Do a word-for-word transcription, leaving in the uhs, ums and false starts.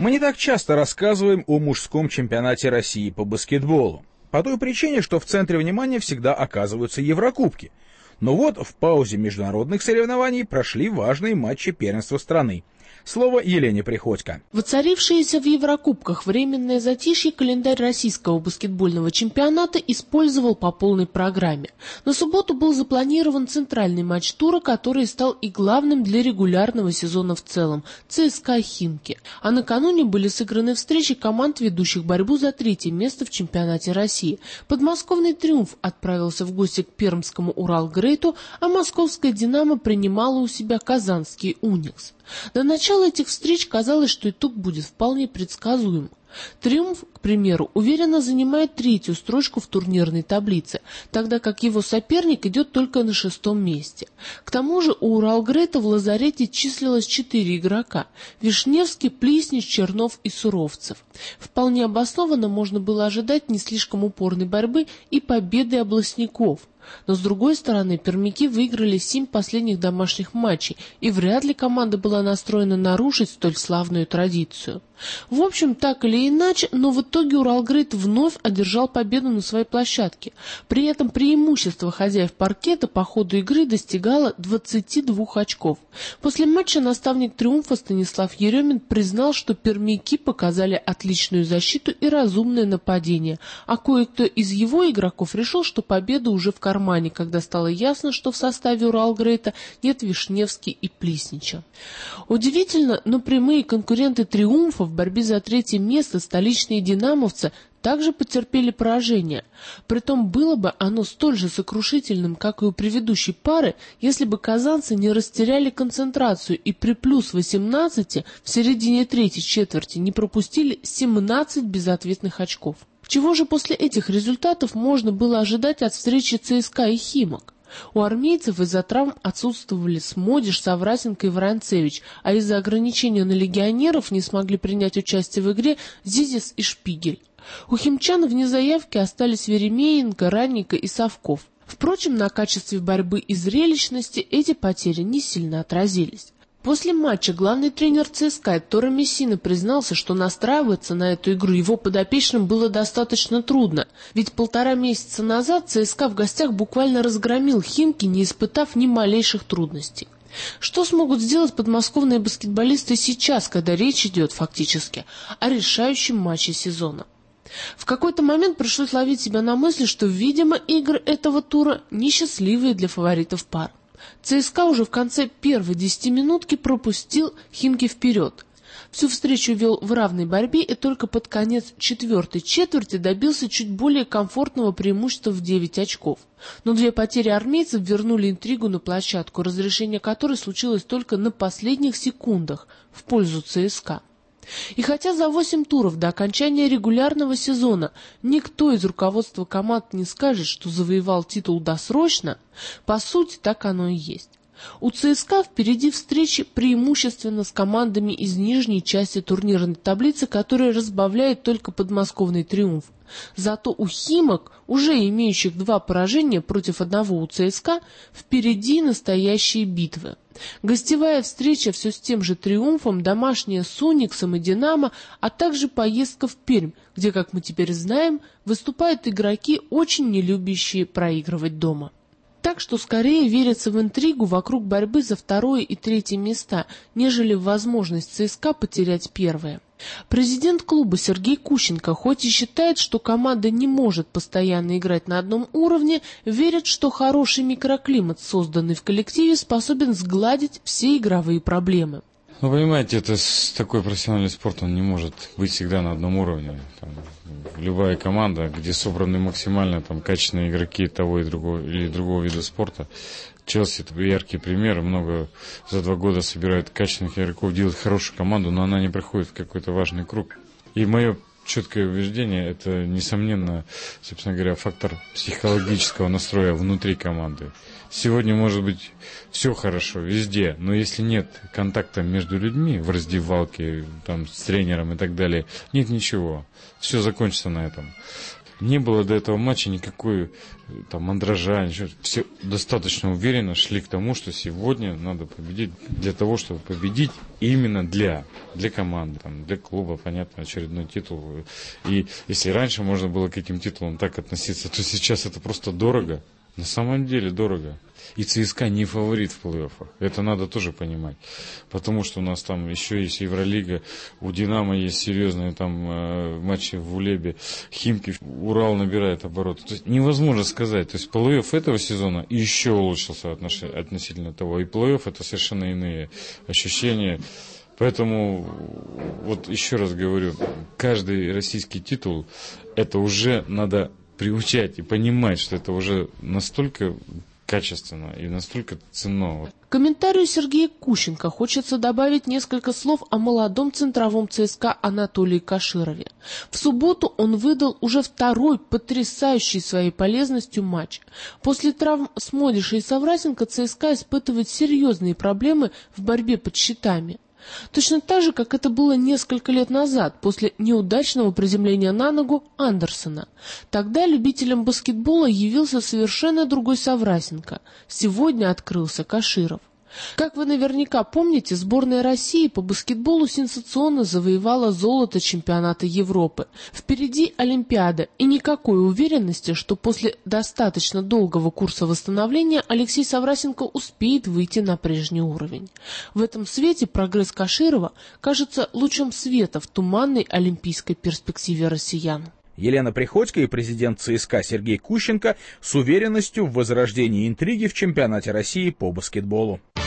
Мы не так часто рассказываем о мужском чемпионате России по баскетболу, по той причине, что в центре внимания всегда оказываются Еврокубки. Но вот в паузе международных соревнований прошли важные матчи первенства страны. Слово Елене Приходько. Воцарившееся в Еврокубках временное затишье календарь российского баскетбольного чемпионата использовал по полной программе. На субботу был запланирован центральный матч тура, который стал и главным для регулярного сезона в целом – ЦСКА Химки. А накануне были сыграны встречи команд, ведущих борьбу за третье место в чемпионате России. Подмосковный «Триумф» отправился в гости к пермскому «Уралгрейту», а московская «Динамо» принимала у себя казанский «Уникс». До начала этих встреч казалось, что итог будет вполне предсказуем. «Триумф», к примеру, уверенно занимает третью строчку в турнирной таблице, тогда как его соперник идет только на шестом месте. К тому же у «Уралгрейта» в лазарете числилось четыре игрока – Вишневский, Плиснич, Чернов и Суровцев. Вполне обоснованно можно было ожидать не слишком упорной борьбы и победы областников. Но, с другой стороны, пермяки выиграли семь последних домашних матчей, и вряд ли команда была настроена нарушить столь славную традицию. В общем, так или иначе, но в итоге «Уралгрейт» вновь одержал победу на своей площадке. При этом преимущество хозяев паркета по ходу игры достигало двадцати двух очков. После матча наставник «Триумфа» Станислав Еремин признал, что пермяки показали отличную защиту и разумное нападение, а кое-кто из его игроков решил, что победа уже в кармане, когда стало ясно, что в составе «Уралгрейта» нет Вишневски и Плиснича. Удивительно, но прямые конкуренты «Триумфа» в борьбе за третье место, столичные динамовцы, также потерпели поражение. Притом было бы оно столь же сокрушительным, как и у предыдущей пары, если бы казанцы не растеряли концентрацию и при плюс восемнадцати в середине третьей четверти не пропустили семнадцать безответных очков. Чего же после этих результатов можно было ожидать от встречи ЦСКА и Химок? У армейцев из-за травм отсутствовали Смодиш, Саврасенко и Воронцевич, а из-за ограничения на легионеров не смогли принять участие в игре Зизис и Шпигель. У химчан вне заявки остались Веремеенко, Ранника и Савков. Впрочем, на качестве борьбы и зрелищности эти потери не сильно отразились. После матча главный тренер ЦСКА Торо Мессина признался, что настраиваться на эту игру его подопечным было достаточно трудно, ведь полтора месяца назад ЦСКА в гостях буквально разгромил Химки, не испытав ни малейших трудностей. Что смогут сделать подмосковные баскетболисты сейчас, когда речь идет фактически о решающем матче сезона? В какой-то момент пришлось ловить себя на мысли, что, видимо, игры этого тура несчастливые для фаворитов пар. ЦСКА уже в конце первой десятиминутки пропустил Химки вперед. Всю встречу вел в равной борьбе и только под конец четвертой четверти добился чуть более комфортного преимущества в девять очков. Но две потери армейцев вернули интригу на площадку, разрешение которой случилось только на последних секундах в пользу ЦСКА. И хотя за восемь туров до окончания регулярного сезона никто из руководства команд не скажет, что завоевал титул досрочно, по сути так оно и есть. У ЦСКА впереди встречи преимущественно с командами из нижней части турнирной таблицы, которые разбавляют только подмосковный «Триумф». Зато у Химок, уже имеющих два поражения против одного у ЦСКА, впереди настоящие битвы. Гостевая встреча все с тем же «Триумфом», домашняя с «Униксом» и «Динамо», а также поездка в Пермь, где, как мы теперь знаем, выступают игроки, очень не любящие проигрывать дома. Так что скорее верится в интригу вокруг борьбы за второе и третье места, нежели в возможность ЦСКА потерять первое. Президент клуба Сергей Кущенко, хоть и считает, что команда не может постоянно играть на одном уровне, верит, что хороший микроклимат, созданный в коллективе, способен сгладить все игровые проблемы. Ну, понимаете, это такой профессиональный спорт, он не может быть всегда на одном уровне. Там, любая команда, где собраны максимально там, качественные игроки того и другого, или другого вида спорта. Челси — это яркий пример. Много за два года собирают качественных игроков, делают хорошую команду, но она не проходит в какой-то важный круг. И мое четкое убеждение — это, несомненно, собственно говоря, фактор психологического настроя внутри команды. Сегодня может быть все хорошо везде, но если нет контакта между людьми в раздевалке, там, с тренером и так далее, нет ничего. Все закончится на этом. Не было до этого матча никакой там мандража, ничего. Все достаточно уверенно шли к тому, что сегодня надо победить для того, чтобы победить именно для, для команды, там, для клуба, понятно, очередной титул. И если раньше можно было к этим титулам так относиться, то сейчас это просто дорого. На самом деле дорого. И ЦСКА не фаворит в плей-оффах. Это надо тоже понимать. Потому что у нас там еще есть Евролига, у Динамо есть серьезные там э, матчи в Улебе, Химки, Урал набирает обороты. То есть невозможно сказать. То есть плей-офф этого сезона еще улучшился отнош... относительно того. И плей-офф это совершенно иные ощущения. Поэтому, вот еще раз говорю, каждый российский титул, это уже надо приучать и понимать, что это уже настолько качественно и настолько ценно. К комментарию Сергея Кущенко хочется добавить несколько слов о молодом центровом ЦСКА Анатолии Каширове. В субботу он выдал уже второй потрясающий своей полезностью матч. После травм Смолиша и Саврасенко ЦСКА испытывает серьезные проблемы в борьбе под щитами. Точно так же, как это было несколько лет назад, после неудачного приземления на ногу Андерсона. Тогда любителям баскетбола явился совершенно другой Саврасенко. Сегодня открылся Каширов. Как вы наверняка помните, сборная России по баскетболу сенсационно завоевала золото чемпионата Европы. Впереди Олимпиада, и никакой уверенности, что после достаточно долгого курса восстановления Алексей Саврасенко успеет выйти на прежний уровень. В этом свете прогресс Каширова кажется лучом света в туманной олимпийской перспективе россиян. Елена Приходько и президент ЦСКА Сергей Кущенко с уверенностью в возрождении интриги в чемпионате России по баскетболу.